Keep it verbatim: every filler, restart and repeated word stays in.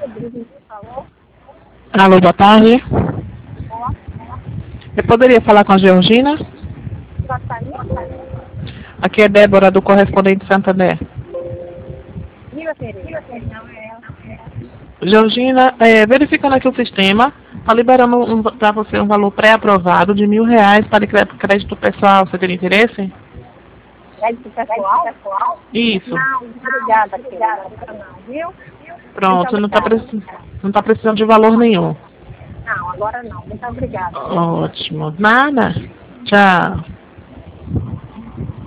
Alô, boa tarde. Eu poderia falar com a Georgina? Aqui é Débora, do Correspondente Santander. Georgina, é, verificando aqui o sistema, está liberando um, para você um valor pré-aprovado de mil reais para crédito, crédito pessoal. Você teria interesse? Crédito pessoal? Isso. Não, obrigada, querida. Não, viu? Pronto, não está precisando, não tá precisando de valor nenhum. Não, agora não. Muito obrigada. Ótimo. Nada. Tchau.